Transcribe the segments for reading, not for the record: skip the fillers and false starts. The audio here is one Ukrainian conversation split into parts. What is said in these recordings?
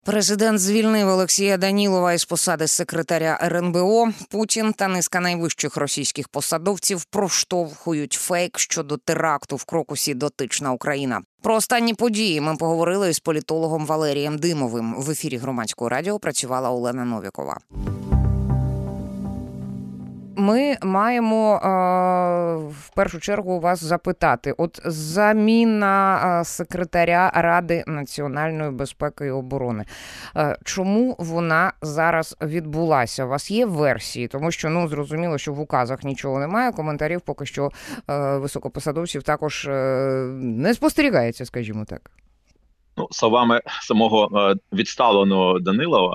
Президент звільнив Олексія Данілова із посади секретаря РНБО. Путін та низка найвищих російських посадовців проштовхують фейк щодо теракту в Крокусі «Дотична Україна». Про останні події ми поговорили із політологом Валерієм Димовим. В ефірі Громадського радіо працювала Олена Новікова. Ми маємо в першу чергу вас запитати. От заміна секретаря Ради національної безпеки і оборони. Чому вона зараз відбулася? У вас є версії? Тому що, зрозуміло, що в указах нічого немає, коментарів поки що високопосадовців також не спостерігається, скажімо так. Словами самого відставленого Данилова,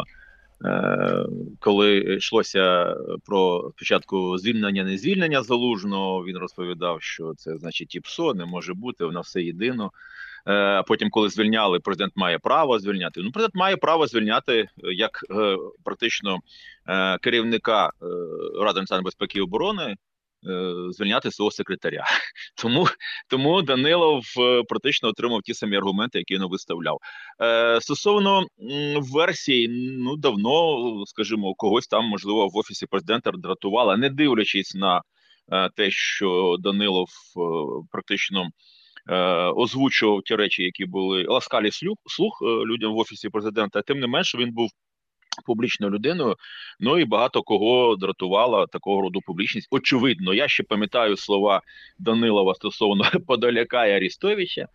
коли йшлося про спочатку не звільнення Залужного, він розповідав, що це значить ІПСО, не може бути, вона все єдино. А потім, коли звільняли, президент має право звільняти. Президент має право звільняти як практично керівника Ради національної безпеки і оборони, звільняти свого секретаря. Тому Данилов практично отримав ті самі аргументи, які він виставляв. Стосовно версій, давно, скажімо, когось там, можливо, в Офісі президента дратувала, не дивлячись на те, що Данилов практично озвучував ті речі, які були ласкаві слух людям в Офісі президента, тим не менше він був публічною людиною, і багато кого дратувала такого роду публічність. Очевидно, я ще пам'ятаю слова Данилова стосовно Подоляка і Арестовича.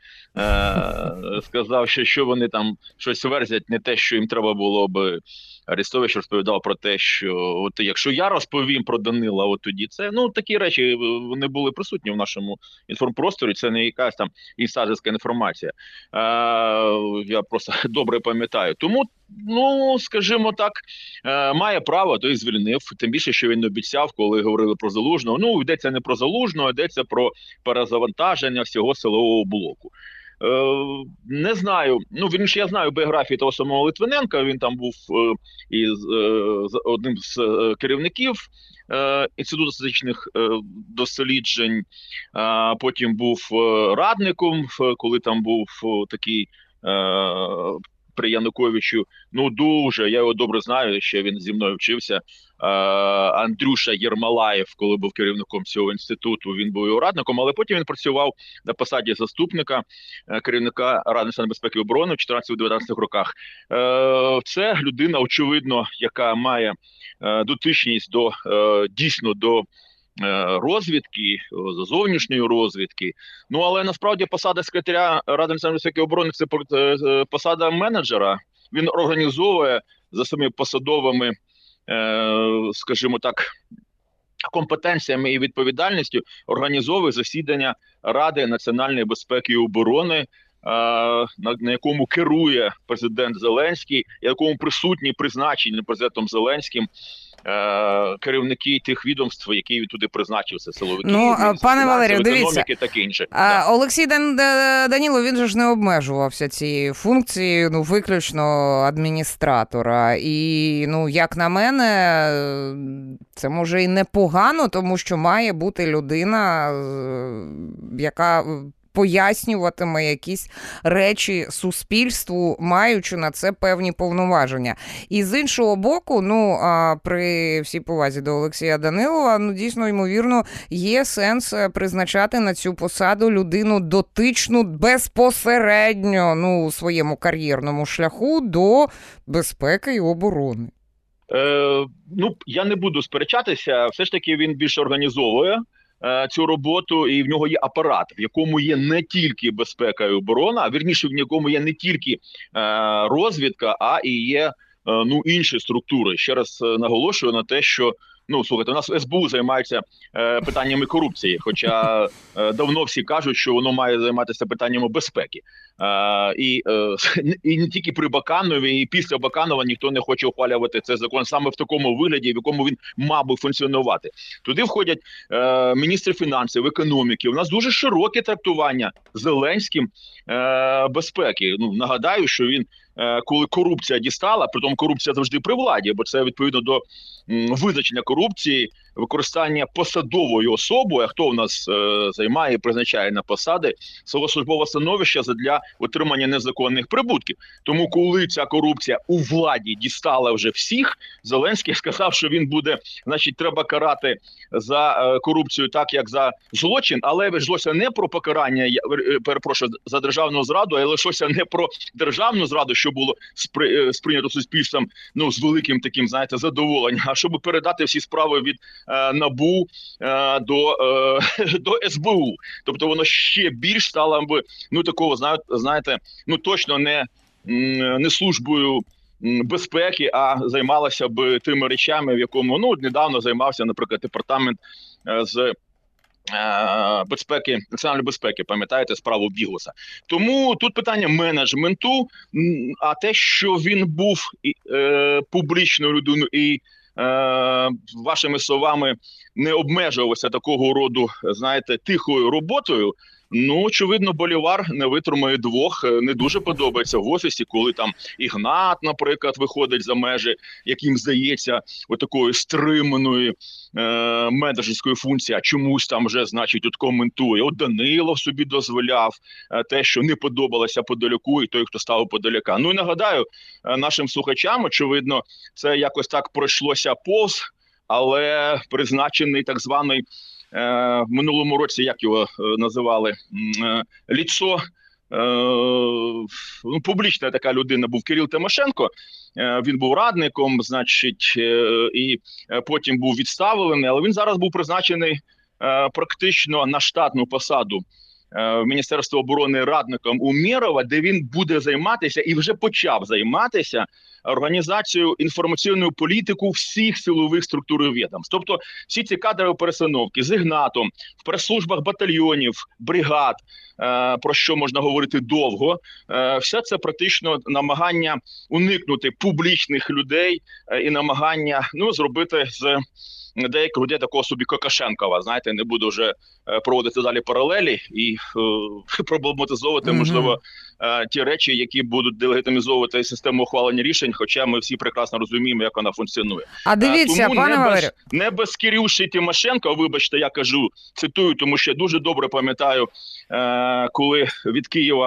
Сказав, що вони там щось верзять, не те, що їм треба було би. Арестович розповідав про те, що якщо я розповім про Данила, тоді це, такі речі, вони були присутні в нашому інформпросторі, це не якась там інсайдерська інформація. Я просто добре пам'ятаю. Тому, скажімо так, має право, то і звільнив, тим більше, що він обіцяв, коли говорили про Залужного. Йдеться не про Залужного, йдеться про перезавантаження всього силового блоку. Не знаю, вірніше, я знаю біографію того самого Литвиненка, він там був одним з керівників Інституту стратегічних досліджень, потім був радником, коли там був такий при Януковичу, я його добре знаю, ще він зі мною вчився, Андрюша Єрмолаєв, коли був керівником цього інституту, він був його радником, але потім він працював на посаді заступника керівника Ради національної безпеки і оборони в 14-19 роках. Це людина, очевидно, яка має дотичність дійсно до розвідки, зовнішньої розвідки. Але насправді посада секретаря Ради національної безпеки і оборони – це посада менеджера. Він організовує за своїми посадовими, скажімо так, компетенціями і відповідальністю, організовує засідання Ради національної безпеки і оборони, на якому керує президент Зеленський, на якому присутні призначені президентом Зеленським керівники тих відомств, які він туди призначив, це силовики, пане Валерію, дивіться, таке інше. Олексій Данілов, він же ж не обмежувався цією функцією, виключно адміністратора. І, як на мене, це може і непогано, тому що має бути людина, яка пояснюватиме якісь речі суспільству, маючи на це певні повноваження. І з іншого боку, при всій повазі до Олексія Данилова, дійсно, ймовірно, є сенс призначати на цю посаду людину дотичну безпосередньо, у своєму кар'єрному шляху до безпеки і оборони. Я не буду сперечатися, все ж таки він більше організовує цю роботу, і в нього є апарат, в якому є не тільки безпека і оборона, а вірніше, в якому є не тільки розвідка, а і є інші структури. Ще раз наголошую на те, що слухайте, у нас СБУ займається питаннями корупції, хоча давно всі кажуть, що воно має займатися питаннями безпеки. І не тільки при Баканові, і після Баканова ніхто не хоче ухвалювати цей закон саме в такому вигляді, в якому він мав би функціонувати. Туди входять міністри фінансів, економіки. У нас дуже широке трактування Зеленським безпеки. Нагадаю, що він, коли корупція дістала, притом корупція завжди при владі, бо це відповідно до визначення корупції, використання посадовою особою, а хто у нас займає і призначає на посади, свого службового становища задля отримання незаконних прибутків. Тому коли ця корупція у владі дістала вже всіх, Зеленський сказав, що він буде, значить, треба карати за корупцію так, як за злочин, але йшлося не про покарання, перепрошую, за державну зраду, а йшлося не про державну зраду, що було сприйнято суспільством, ну, з великим таким, знаєте, задоволенням, а щоб передати всі справи від НАБУ до СБУ. Тобто воно ще більш стало б, ну, такого, знаєте, ну, точно не службою безпеки, а займалася б тими речами, в якому, ну, недавно займався, наприклад, департамент з безпеки, національної безпеки, пам'ятаєте, справу Бігуса. Тому тут питання менеджменту, а те, що він був публічною людиною і вашими словами не обмежувався такого роду, знаєте, тихою роботою, ну, очевидно, Болівар не витримує двох. Не дуже подобається в офісі, коли там Ігнат, наприклад, виходить за межі, яким здається, отакої стриманої менеджерської функції, а чомусь там вже, значить, от коментує. От Данилов собі дозволяв те, що не подобалося Подоляку, і той, хто став Подоляка. Ну і нагадаю нашим слухачам, очевидно, це якось так пройшлося повз, але призначений так званий в минулому році, як його називали, ліцо, ну, публічна така людина був Кирил Тимошенко, він був радником, значить, і потім був відставлений, але він зараз був призначений практично на штатну посаду в Міністерство оборони радником Умєрова, де він буде займатися і вже почав займатися організацією інформаційної політики всіх силових структур і відомств. Тобто всі ці кадрові перестановки з Ігнатом, в прес-службах батальйонів, бригад, про що можна говорити довго, все це практично намагання уникнути публічних людей і намагання, ну, зробити з деяких людей такого собі Кокашенкова, знаєте, не буду вже проводити далі паралелі і проблематизовувати, можливо, ті речі, які будуть делегітимізовувати систему ухвалення рішень, хоча ми всі прекрасно розуміємо, як вона функціонує. А дивіться, тому пане Валерію, не без Кирюші Тимошенко, вибачте, я кажу, цитую, тому що я дуже добре пам'ятаю, коли від Києва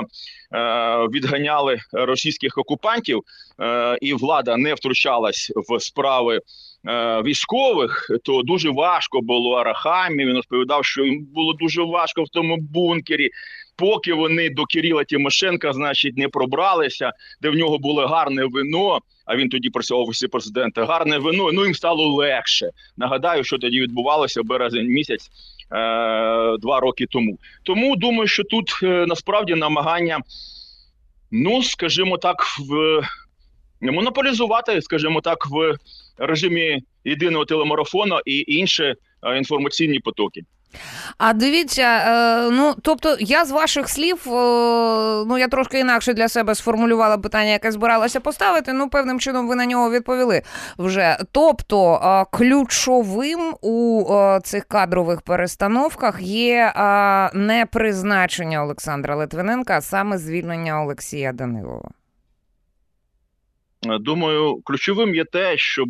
відганяли російських окупантів, і влада не втручалась в справи військових, то дуже важко було Арахамі. Він розповідав, що їм було дуже важко в тому бункері, поки вони до Кирила Тимошенка, значить, не пробралися, де в нього було гарне вино, а він тоді працював в офісі президента, гарне вино, ну, їм стало легше. Нагадаю, що тоді відбувалося березень місяць 2 роки тому. Тому думаю, що тут насправді намагання, ну, скажімо так, монополізувати, скажімо так, в режимі єдиного телемарафону і інші інформаційні потоки. А дивіться, ну, тобто я з ваших слів, ну, я трошки інакше для себе сформулювала питання, яке збиралася поставити, ну, певним чином ви на нього відповіли вже. Тобто ключовим у цих кадрових перестановках є не призначення Олександра Литвиненка, а саме звільнення Олексія Данилова. Думаю, ключовим є те, щоб,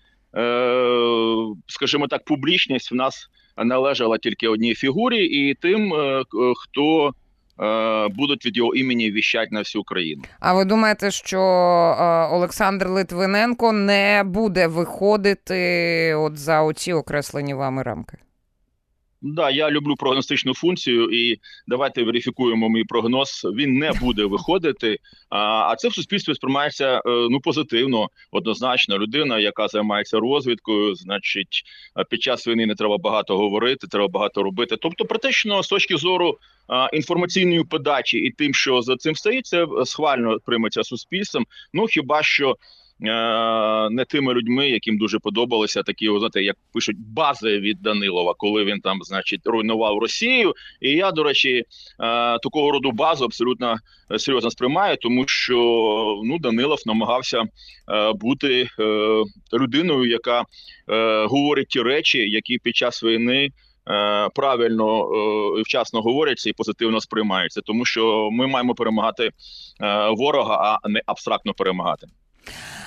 скажімо так, публічність в нас належала тільки одній фігурі і тим, хто будуть від його імені віщать на всю країну. А ви думаєте, що Олександр Литвиненко не буде виходити от за оці окреслені вами рамки? Да, я люблю прогностичну функцію, і давайте верифікуємо мій прогноз. Він не буде виходити, а це в суспільстві сприймається, ну, позитивно, однозначно. Людина, яка займається розвідкою, значить, під час війни не треба багато говорити, треба багато робити. Тобто, практично, з точки зору інформаційної подачі і тим, що за цим стоїть, це схвально прийметься суспільством. Ну, хіба що не тими людьми, яким дуже подобалися такі, знаєте, як пишуть, бази від Данилова, коли він там, значить, руйнував Росію. І я, до речі, такого роду базу абсолютно серйозно сприймаю, тому що, ну, Данилов намагався бути людиною, яка говорить ті речі, які під час війни правильно і вчасно говоряться і позитивно сприймаються. Тому що ми маємо перемагати ворога, а не абстрактно перемагати.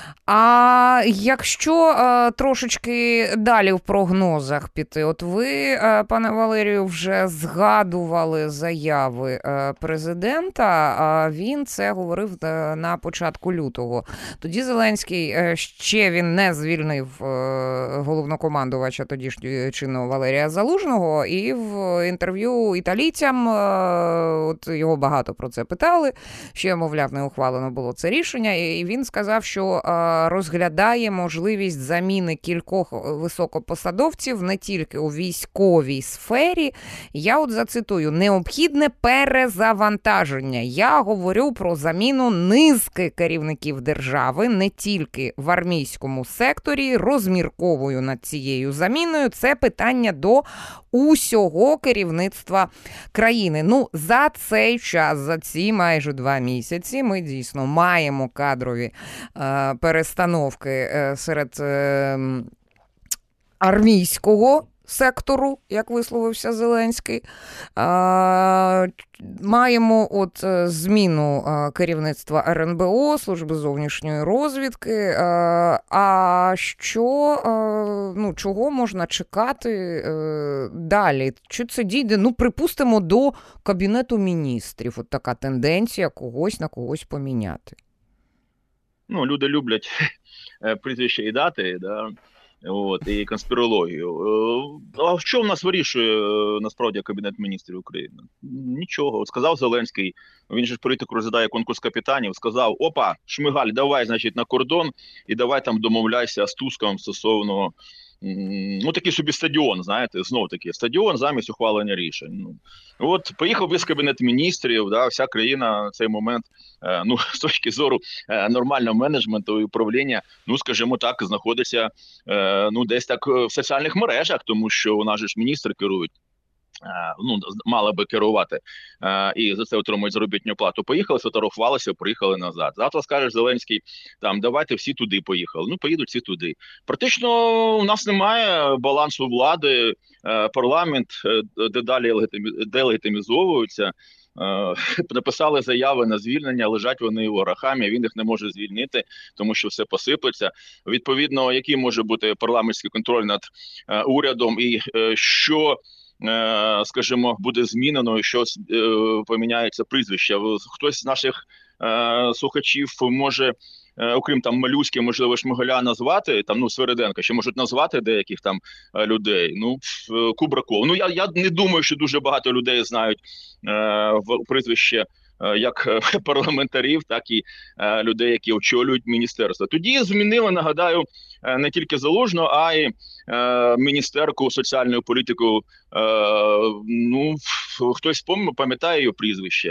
А якщо трошечки далі в прогнозах піти, от ви, пане Валерію, вже згадували заяви президента, а він це говорив на початку лютого. Тоді Зеленський, ще він не звільнив головнокомандувача тодішнього чинного Валерія Залужного, і в інтерв'ю італійцям, от його багато про це питали, ще, мовляв, не ухвалено було це рішення, і він сказав, що розглядає можливість заміни кількох високопосадовців не тільки у військовій сфері. Я от зацитую: необхідне перезавантаження. Я говорю про заміну низки керівників держави, не тільки в армійському секторі, розмірковую над цією заміною. Це питання до усього керівництва країни. Ну, за цей час, за ці майже 2 місяці ми дійсно маємо кадрові перестановки серед армійського сектору, як висловився Зеленський. Маємо от зміну керівництва РНБО, Служби зовнішньої розвідки. А що, ну, чого можна чекати далі? Чи це дійде, ну, припустимо, до Кабінету міністрів? От така тенденція когось на когось поміняти. Ну, люди люблять прізвища і дати, да? От, і конспірологію. А що в нас вирішує насправді Кабінет міністрів України? Нічого. От сказав Зеленський, він же політику розглядає конкурс капітанів, сказав: опа, Шмигаль, давай, значить, на кордон і давай там домовляйся з Туском стосовно, ну, такий собі стадіон, знаєте, знов-таки, стадіон замість ухвалення рішень. Ну, от, поїхав без Кабінет міністрів, да, вся країна на цей момент, ну, з точки зору нормального менеджменту і управління, ну, скажімо так, знаходиться, ну, десь так в соціальних мережах, тому що у нас же ж міністри керують, ну, мали би керувати, і за це отримують заробітну плату. Поїхали, сфотографувалися, приїхали назад. Завтра скаже Зеленський, там, давайте всі туди поїхали. Ну, поїдуть всі туди. Практично у нас немає балансу влади, парламент дедалі делегітимізовується. Написали заяви на звільнення, лежать вони у Арахамі, він їх не може звільнити, тому що все посипеться. Відповідно, який може бути парламентський контроль над урядом і що, скажімо, буде змінено, що поміняється прізвище. Хтось з наших слухачів може, окрім там Малюськи, можливо, Шмигаля назвати, там, ну, Свериденка, ще можуть назвати деяких там людей, ну, Кубраков. Ну, я не думаю, що дуже багато людей знають прізвище як парламентарів, так і людей, які очолюють міністерство. Тоді змінили, нагадаю, не тільки Залужного, а й міністерку соціальної політики. Ну, хтось пам'ятає її прізвище.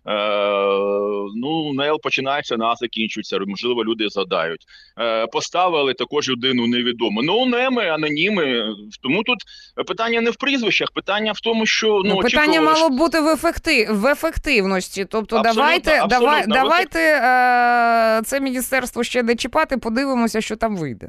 Ну, НЕЛ починається, на закінчується, можливо, люди згадають. Поставили також людину невідому. Ну, неми, аноніми. Тому тут питання не в прізвищах, питання в тому, що... Ну, питання мало бути в ефективності. Тобто абсолютно, давайте це міністерство ще не чіпати, подивимося, що там вийде.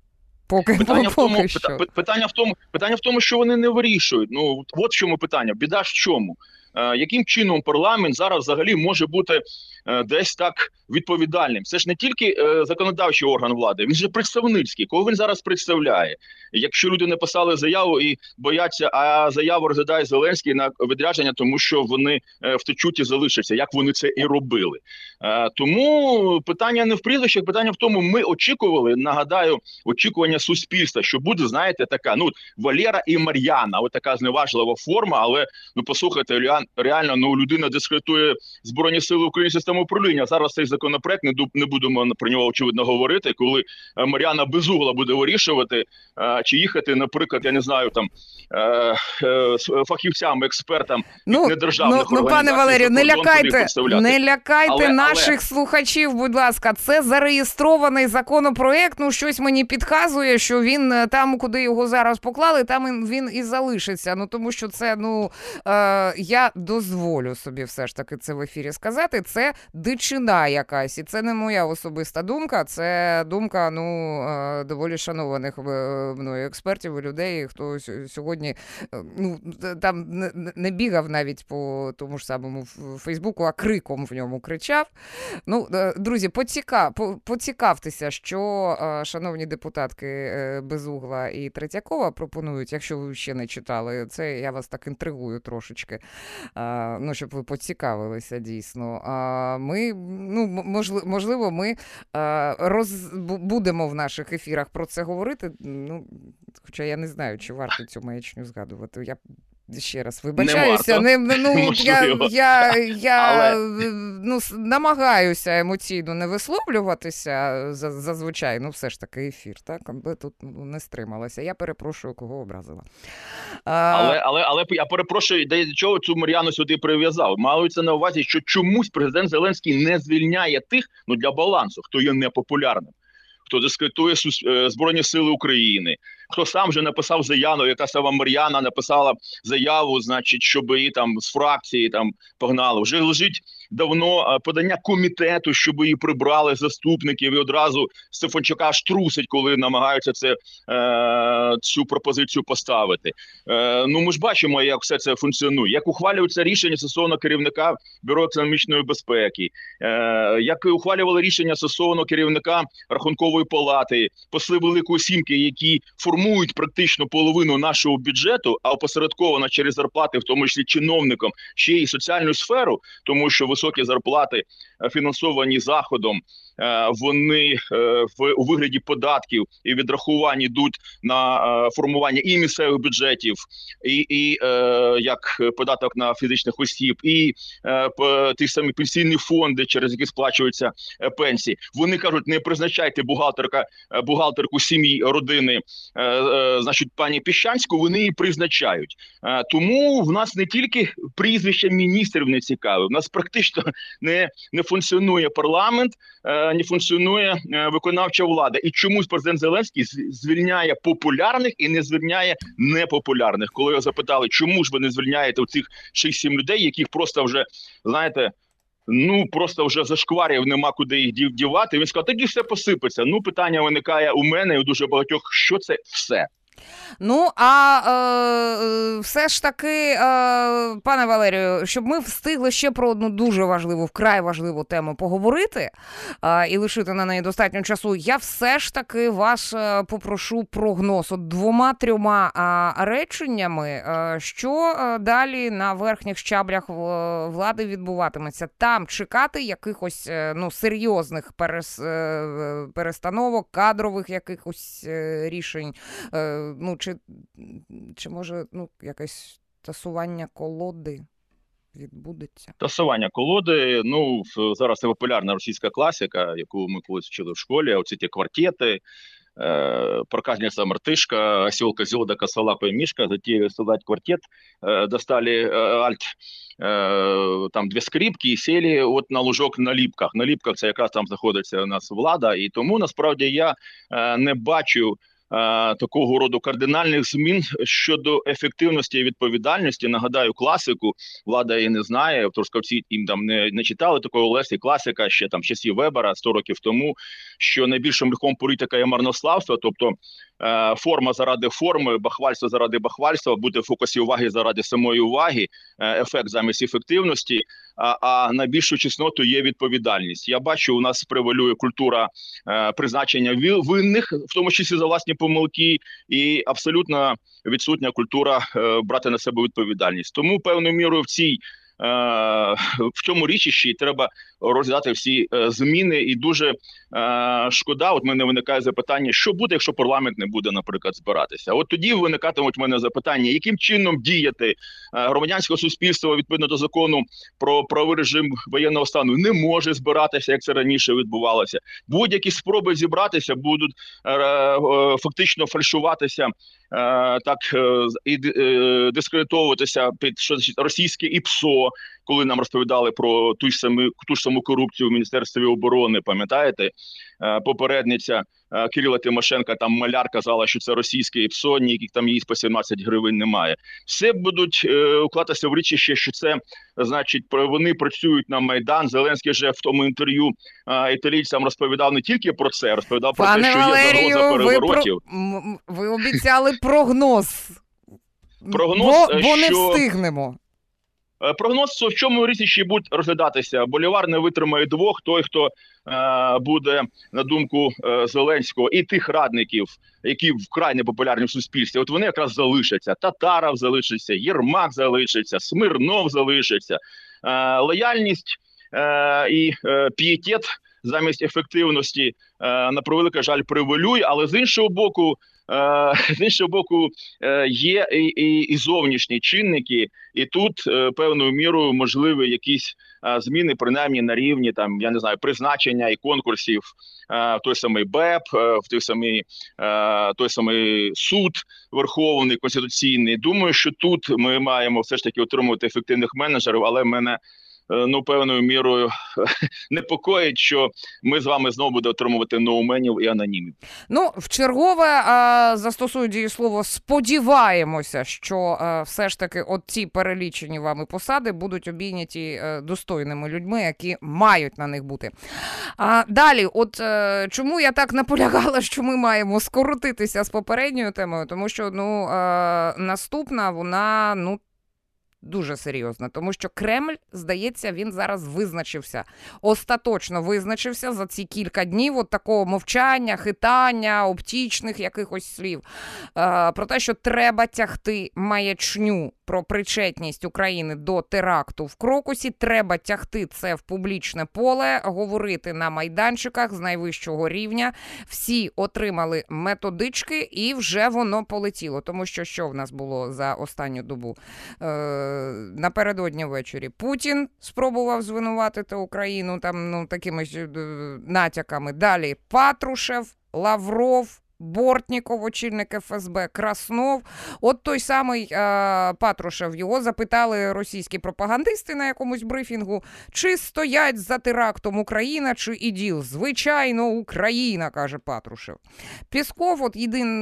Питання в тому, що вони не вирішують. Ну, от в чому питання. Біда ж в чому? Яким чином парламент зараз взагалі може бути десь так відповідальним? Це ж не тільки законодавчий орган влади, він же представницький. Кого він зараз представляє? Якщо люди написали заяву і бояться, а заяву розглядає Зеленський на відрядження, тому що вони втечуть і залишаться, як вони це і робили. Тому питання не в прізвищах, питання в тому, ми очікували, нагадаю, очікування суспільства, що буде, знаєте, така, ну, Валера і Мар'яна, от така зневажлива форма, але, ну, послухайте, реально, ну, людина дискредитує Збройні Сили України, систему управління. Зараз цей законопроект, не будемо про нього, очевидно, говорити, коли Мар'яна Безугла буде вирішувати, чи їхати, наприклад, я не знаю, там, фахівцям, експертам недержавних організацій. Пане Валерію, не лякайте наших слухачів, будь ласка. Це зареєстрований законопроект, ну, щось мені підказує, що він там, куди його зараз поклали, там він і залишиться. Ну, тому що це, ну, я дозволю собі все ж таки це в ефірі сказати, це дичина якась. І це не моя особиста думка, це думка, доволі шанованих мною експертів і людей, хто сьогодні, там не бігав навіть по тому ж самому Фейсбуку, а криком в ньому кричав. Друзі, поцікавтеся, що шановні депутатки Безугла і Третьякова пропонують, якщо ви ще не читали. Це я вас так інтригую трошечки, щоб ви поцікавилися дійсно. Ми, можливо, ми будемо в наших ефірах про це говорити, хоча я не знаю, чи варто цю маячню згадувати. Я ще раз вибачаюся. Я намагаюся емоційно не висловлюватися зазвичай. Все ж таки ефір, так? Але тут не стрималася. Я перепрошую, кого образила. Але я перепрошую, до чого цю Мар'яну сюди прив'язав. Мається на увазі, що чомусь президент Зеленський не звільняє тих, для балансу, хто є непопулярним, хто дискредитує Збройні Сили України, хто сам вже написав заяву, яка сама Мар'яна написала заяву, щоб її там з фракції погнали. Вже лежить давно подання комітету, щоб її прибрали заступників, і одразу Стефанчука аж трусить, коли намагаються цю пропозицію поставити. Ми ж бачимо, як все це функціонує, як ухвалюються рішення стосовно керівника Бюро економічної безпеки, як ухвалювали рішення стосовно керівника Рахункової палати, посли Великої Сімки, які формують практично половину нашого бюджету, а опосередковано через зарплати, в тому числі чиновникам, ще й соціальну сферу, тому що високі зарплати, фінансовані Заходом, вони у вигляді податків і відрахувань йдуть на формування і місцевих бюджетів, і як податок на фізичних осіб, і ті самі пенсійні фонди, через які сплачуються пенсії. Вони кажуть, не призначайте бухгалтерку сім'ї, родини, пані Піщанську, вони її призначають. Тому в нас не тільки прізвища міністрів не цікаві, в нас практично не функціонує парламент, не функціонує виконавча влада. І чомусь президент Зеленський звільняє популярних і не звільняє непопулярних. Коли його запитали, чому ж ви не звільняєте цих 6-7 людей, яких просто вже, просто вже зашкварів, нема куди їх дівати. Він сказав, тоді все посипеться. Питання виникає у мене і у дуже багатьох, що це все? Все ж таки, пане Валерію, щоб ми встигли ще про одну дуже важливу, вкрай важливу тему поговорити і лишити на неї достатньо часу, я все ж таки вас попрошу прогноз. 2-3 реченнями, що далі на верхніх щаблях влади відбуватиметься? Там чекати якихось серйозних перестановок, кадрових якихось рішень, чи може якесь тасування колоди відбудеться? Тасування колоди, зараз це популярна російська класика, яку ми колись вчили в школі, оці ті квартети, проказниця мартышка, осел, козел, да косолапа и мишка, затеяли создать квартет, достали альт, там 2 скрипки і сели на лужок на Ліпках. На Ліпках це якраз там знаходиться у нас влада, і тому насправді я не бачу такого роду кардинальних змін щодо ефективності і відповідальності. Нагадаю класику, влада її не знає, Трускавці їм там не читали такого Лесі, класика ще там часів Вебера 100 років тому, що найбільшим гріхом політика є марнославство, тобто форма заради форми, бахвальство заради бахвальства, бути в фокусі уваги заради самої уваги, ефект замість ефективності, а найбільшу чесноту є відповідальність. Я бачу, у нас превалює культура призначення винних, в тому числі за власні помилки, і абсолютно відсутня культура брати на себе відповідальність. Тому певною мірою в цьому річищі треба розглядати всі зміни, і дуже шкода, от в мене виникає запитання, що буде, якщо парламент не буде, наприклад, збиратися. От тоді виникатимуть в мене запитання, яким чином діяти. Громадянське суспільство, відповідно до закону про правовий режим воєнного стану, не може збиратися, як це раніше відбувалося. Будь-які спроби зібратися будуть фактично фальшуватися, і дискредитовуватися під російське ІПСО, Бо коли нам розповідали про ту ж саму корупцію в Міністерстві оборони, пам'ятаєте, попередниця Кирила Тимошенка, там маляр, казала, що це російський ПСО, яких там їй по 17 гривень немає. Все будуть укладатися в річище, що це, значить, вони працюють на Майдан. Зеленський вже в тому інтерв'ю італійцям розповідав не тільки про це, розповідав про те, що є загроза переворотів. Ви обіцяли прогноз. Бо не встигнемо. Прогноз, в чому різні будуть розглядатися. Болівар не витримає двох. Той, хто буде, на думку Зеленського, і тих радників, які вкрай непопулярні в суспільстві, от вони якраз залишаться. Татаров залишиться, Єрмак залишиться, Смирнов залишиться. Лояльність і пієтет замість ефективності, на превеликий жаль, превалює, але з іншого боку, є і зовнішні чинники, і тут певною мірою можливі якісь зміни, принаймні на рівні, там, я не знаю, призначення і конкурсів в той самий БЕП, в той самий суд Верховний, Конституційний. Думаю, що тут ми маємо все ж таки отримувати ефективних менеджерів, але мене певною мірою непокоїть, що ми з вами знову будемо отримувати ноуменів і анонімів. Вчергове застосую дієслово «сподіваємося», що все ж таки от ці перелічені вами посади будуть обійняті достойними людьми, які мають на них бути. Далі, чому я так наполягала, що ми маємо скоротитися з попередньою темою, тому що наступна, вона, дуже серйозно, тому що Кремль, здається, він зараз визначився. Остаточно визначився за ці кілька днів от такого мовчання, хитання, оптічних якихось слів. Про те, що треба тягти маячню про причетність України до теракту в Крокусі, треба тягти це в публічне поле, говорити на майданчиках з найвищого рівня. Всі отримали методички і вже воно полетіло. Тому що в нас було за останню добу? Напередодні ввечері Путін спробував звинуватити Україну такими натяками. Далі Патрушев, Лавров, Бортніков, очільник ФСБ, Краснов. От той самий Патрушев, його запитали російські пропагандисти на якомусь брифінгу, чи стоять за терактом Україна, чи іділ. Звичайно, Україна, каже Патрушев. Пєсков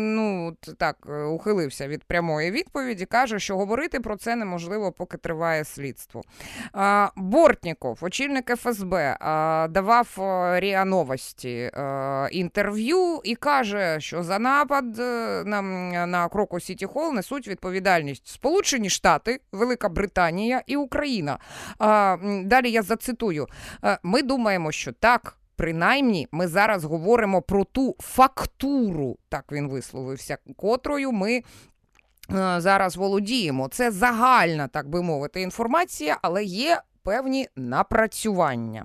ухилився від прямої відповіді, каже, що говорити про це неможливо, поки триває слідство. Бортніков, очільник ФСБ, давав РІА Новості інтерв'ю і каже, що за напад на Крокус Сіті Холл несуть відповідальність Сполучені Штати, Велика Британія і Україна. Далі я зацитую. Ми думаємо, що так, принаймні, ми зараз говоримо про ту фактуру, так він висловився, котрою ми зараз володіємо. Це загальна, так би мовити, інформація, але є певні напрацювання.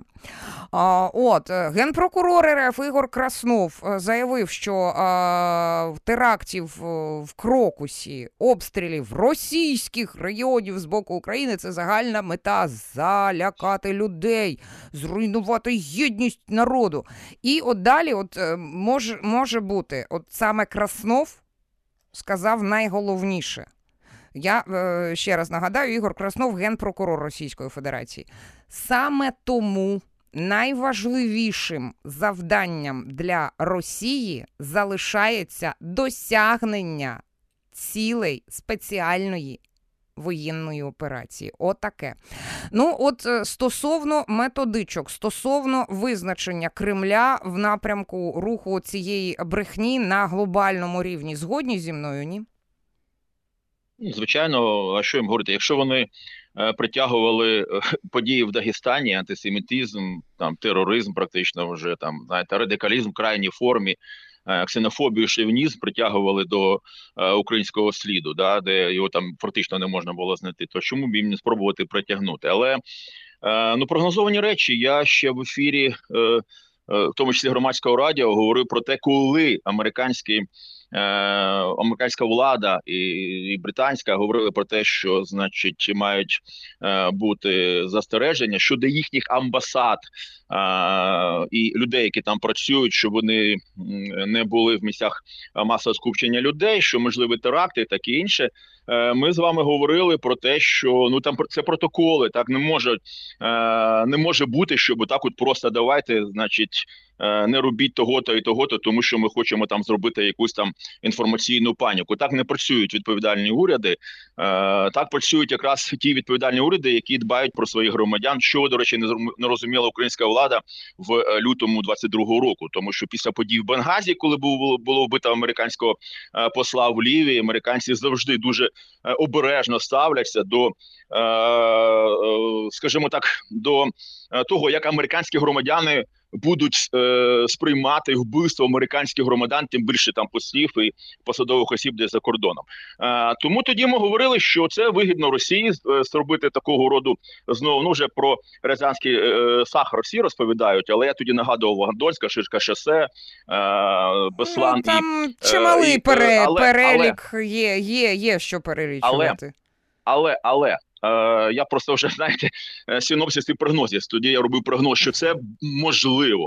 Генпрокурор РФ Ігор Краснов заявив, що терактів в Крокусі, обстрілів російських регіонів з боку України – це загальна мета залякати людей, зруйнувати єдність народу. І далі може бути, саме Краснов сказав найголовніше. Я ще раз нагадаю, Ігор Краснов – генпрокурор Російської Федерації. Саме тому найважливішим завданням для Росії залишається досягнення цілей спеціальної воєнної операції. Отаке. Стосовно методичок, стосовно визначення Кремля в напрямку руху цієї брехні на глобальному рівні, згодні зі мною, ні? Звичайно, а що їм говорити? Якщо вони притягували події в Дагестані, антисемітизм, тероризм практично вже, радикалізм в крайній формі, ксенофобію, шовінізм притягували до українського сліду, де його там практично не можна було знайти, то чому б їм не спробувати притягнути? Але прогнозовані речі. Я ще в ефірі, в тому числі громадського радіо, говорив про те, коли американські американська влада і британська говорили про те, що, значить, мають бути застереження щодо їхніх амбасад і людей, які там працюють, щоб вони не були в місцях масового скупчення людей, що можливі теракти і таке інше. Ми з вами говорили про те, що ну там це протоколи, так не може бути, щоб так от просто давайте, значить, не робіть того-то і того-то, тому що ми хочемо там зробити якусь там інформаційну паніку. Так не працюють відповідальні уряди. Так працюють якраз ті відповідальні уряди, які дбають про своїх громадян, що, до речі, не розуміла українська влада в лютому 22-го року. Тому що після подій в Бенгазі, коли було вбито американського посла в Лівії, американці завжди дуже обережно ставляться до, скажімо так, до того, як американські громадяни будуть сприймати вбивство американських громадян, тим більше там послів і посадових осіб десь за кордоном. Тому тоді ми говорили, що це вигідно Росії зробити такого роду, знову, ну вже про Рязанський сахар всі розповідають, але я тоді нагадував Вагандольська, Ширське шосе, Беслан. Ну, там чималий перелік є, що перелічувати. Але я просто вже, знаєте, синопсис і прогнозіст. Тоді я робив прогноз, що це можливо.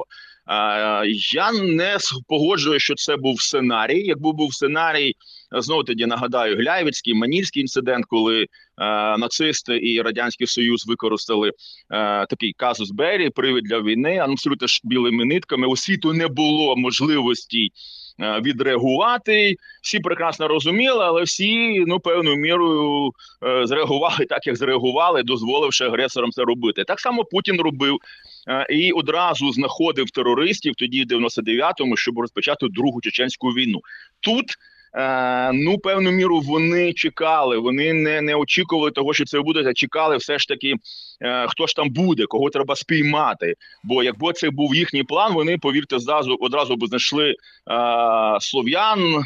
Я не погоджую, що це був сценарій. Якби був сценарій, знову тоді нагадаю, Гляєвицький, Манільський інцидент, коли нацисти і Радянський Союз використали такий казус Беллі, привід для війни, абсолютно ж білими нитками. У світу не було можливості відреагувати. Всі прекрасно розуміли, але всі, ну, певною мірою зреагували так, як зреагували, дозволивши агресорам це робити. Так само Путін робив і одразу знаходив терористів тоді в 99-му, щоб розпочати Другу чеченську війну. Тут ну, певну міру вони чекали, вони не очікували того, що це буде, а чекали все ж таки, хто ж там буде, кого треба спіймати. Бо якби це був їхній план, вони, повірте, одразу б знайшли слов'ян,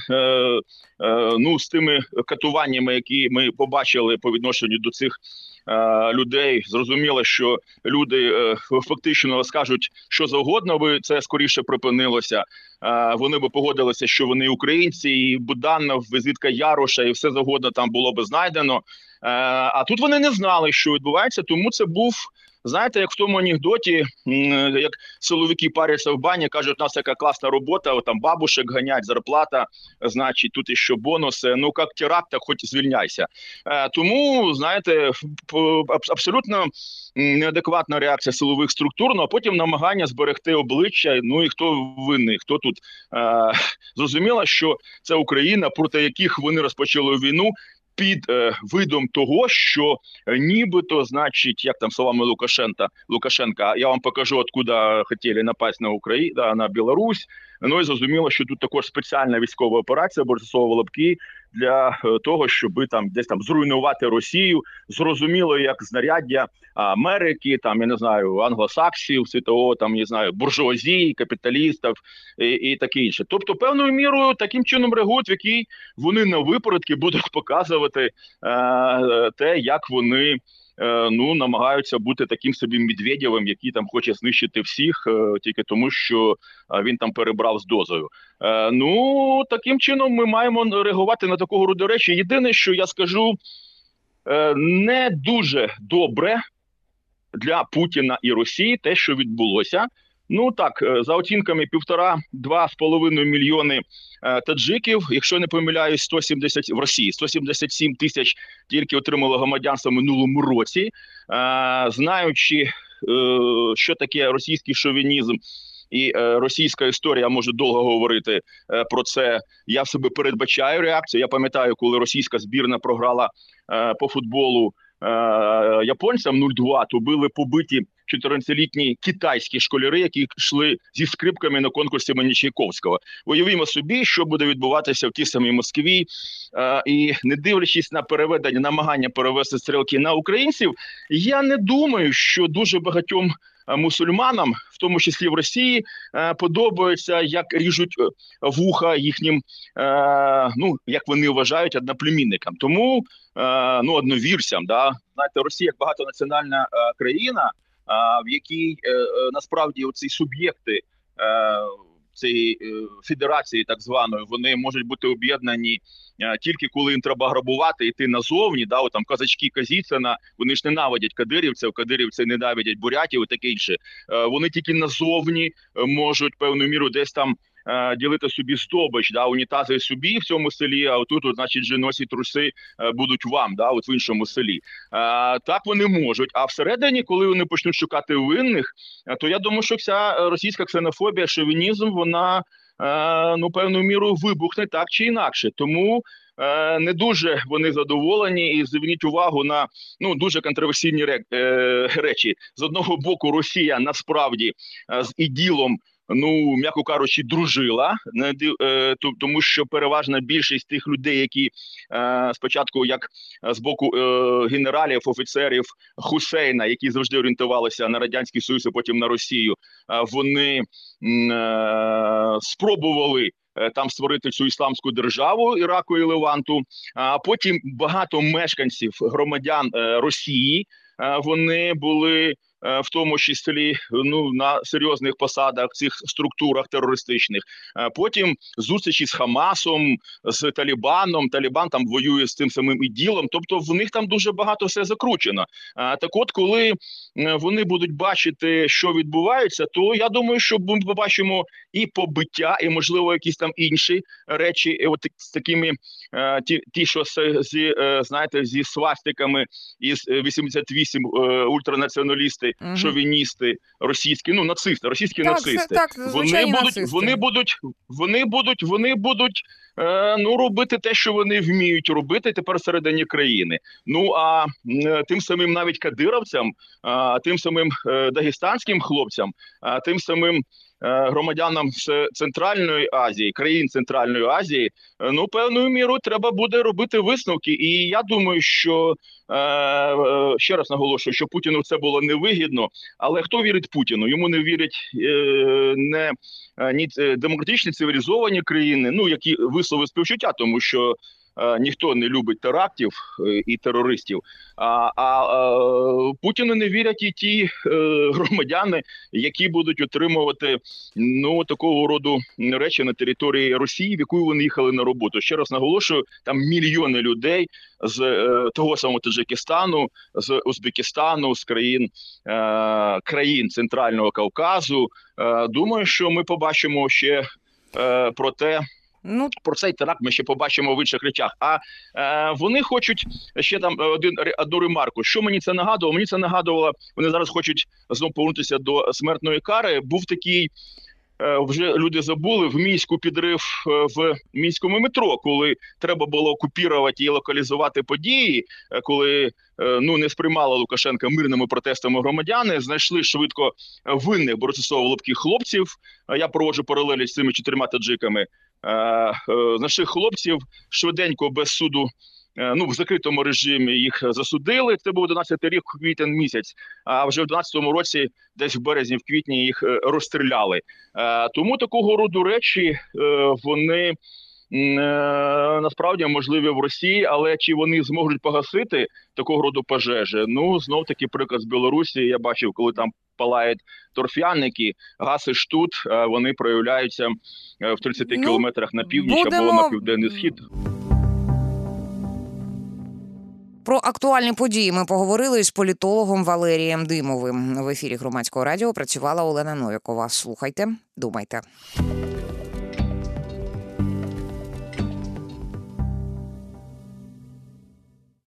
ну, з тими катуваннями, які ми побачили по відношенню до цих людей. Зрозуміло, що люди фактично скажуть, що завгодно би це скоріше припинилося. Вони би погодилися, що вони українці, і Буданов, візитка Яроша, і все завгодно там було би знайдено. А тут вони не знали, що відбувається, тому це був, знаєте, як в тому анекдоті, як силовики паряться в бані, кажуть, у нас така класна робота, там бабушек ганять, зарплата, значить, тут іще бонуси, ну, як теракт, так хоч звільняйся. Тому, знаєте, абсолютно неадекватна реакція силових структур, ну, а потім намагання зберегти обличчя, ну, і хто винний, хто тут. Зрозуміло, що це Україна, проти яких вони розпочали війну, під видом того, що нібито, значить, як там словами Лукашенка, я вам покажу, откуда хотіли напасть на Україну, на Білорусь. Ну і зрозуміло, що тут також спеціальна військова операція, борцові лапки, для того, щоб там десь там зруйнувати Росію. Зрозуміло, як знаряддя Америки, там, я не знаю, англосаксів, світового, там, не знаю, буржуазії, капіталістів і таке інше. Тобто, певною мірою, таким чином реагують, в якій вони на випередки будуть показувати те, як вони ну, намагаються бути таким собі Медведєвим, який там хоче знищити всіх, тільки тому, що він там перебрав з дозою. Ну, таким чином ми маємо реагувати на такого роду речі. Єдине, що я скажу, не дуже добре для Путіна і Росії те, що відбулося. Ну так, за оцінками 1,5–2,5 мільйони таджиків, якщо не помиляюсь, 170 в Росії, 177 тисяч тільки отримали громадянство в минулому році. Знаючи, що таке російський шовінізм і російська історія, можу довго говорити про це, я в себе передбачаю реакцію. Я пам'ятаю, коли російська збірна програла по футболу японцям 0-2, то були побиті 14-літні китайські школяри, які йшли зі скрипками на конкурсі імені Чайковського. Уявімо собі, що буде відбуватися в тій самій Москві. І не дивлячись на переведення, намагання перевести стрілки на українців, я не думаю, що дуже багатьом мусульманам, в тому числі в Росії, подобається, як ріжуть вуха їхнім, ну, як вони вважають, одноплемінникам. Тому, ну, одновірцям, да. Знаєте, Росія як багатонаціональна країна, в якій насправді оці суб'єкти цієї федерації так званої, вони можуть бути об'єднані тільки коли їм треба грабувати, йти назовні, да, от там казачки Казіцина, вони ж ненавидять кадирівці ненавидять бурятів і таке інше. Вони тільки назовні можуть певною мірою десь там ділити собі здобич, да, унітази собі в цьому селі, а отут, значить, жіночі труси будуть вам, да, от в іншому селі. Так вони можуть. А всередині, коли вони почнуть шукати винних, то я думаю, що ця російська ксенофобія, шовінізм, вона певною мірою вибухне так чи інакше. Тому не дуже вони задоволені, і зверніть увагу на дуже контроверсійні речі. З одного боку, Росія насправді з іділом, м'яко кажучи, дружила, тому що переважна більшість тих людей, які спочатку, як з боку генералів, офіцерів Хусейна, які завжди орієнтувалися на Радянський Союз, а потім на Росію, вони спробували там створити цю ісламську державу Іраку і Леванту, а потім багато мешканців, громадян Росії, вони були в тому числі на серйозних посадах в цих структурах терористичних. Потім зустрічі з Хамасом, з Талібаном. Талібан там воює з тим самим іділом. Тобто в них там дуже багато все закручено. Так от, коли вони будуть бачити, що відбувається, то я думаю, що ми побачимо і побиття, і, можливо, якісь там інші речі, і от з такими, ті, що зі свастиками із 88 ультранаціоналісти, шовіністи, російські, нацисти, російські нацисти. Вони будуть робити те, що вони вміють робити тепер всередині країни. А тим самим навіть кадировцям, тим самим дагестанським хлопцям, тим самим громадянам з Центральної Азії, країн Центральної Азії, певною мірою треба буде робити висновки. І я думаю, що, ще раз наголошую, що Путіну це було невигідно, але хто вірить Путіну? Йому не вірять ні демократичні цивілізовані країни, які висловили співчуття, тому що ніхто не любить терактів і терористів, Путіну не вірять і ті громадяни, які будуть отримувати такого роду речі на території Росії, в яку вони їхали на роботу. Ще раз наголошую, там мільйони людей з того самого Таджикистану, з Узбекистану, з країн Центрального Кавказу. Думаю, що ми побачимо ще про цей теракт ми ще побачимо в інших речах. Вони хочуть ще там одну ремарку. Що мені це нагадувало? Мені це нагадувало, вони зараз хочуть знову повернутися до смертної кари. Був такий, вже люди забули, в Мінську підрив в Мінському метро, коли треба було окупувати і локалізувати події, коли не сприймала Лукашенка мирними протестами громадяни, знайшли швидко винних борцесово-лобких хлопців. Я проводжу паралелі з цими 4 таджиками. Наших хлопців швиденько, без суду, в закритому режимі їх засудили. Це був 11-й рік, квітень місяць. А вже в 12-му році, десь в березні, в квітні їх розстріляли. Тому такого роду речі, вони насправді можливі в Росії, але чи вони зможуть погасити такого роду пожежі? Знов таки приклад з Білорусі. Я бачив, коли там палають торфяники, гасиш тут, вони проявляються в 30 кілометрах на північ або на південний схід. Про актуальні події ми поговорили з політологом Валерієм Димовим. В ефірі Громадського радіо працювала Олена Новікова. Слухайте, думайте.